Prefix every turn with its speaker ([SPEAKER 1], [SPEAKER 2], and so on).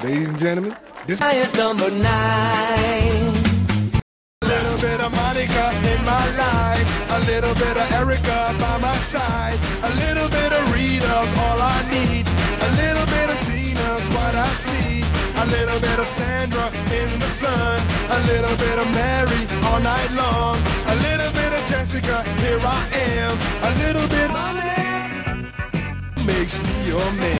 [SPEAKER 1] Ladies and gentlemen, this
[SPEAKER 2] Giant number 9.
[SPEAKER 1] a little bit of Monica in my life, a little bit of Erica by my side, a little bit of Rita's all I need, a little bit of Tina's what I see, a little bit of Sandra in the sun, a little bit of Mary all night long, a little bit of Jessica, here I am, a little bit of money makes me your man.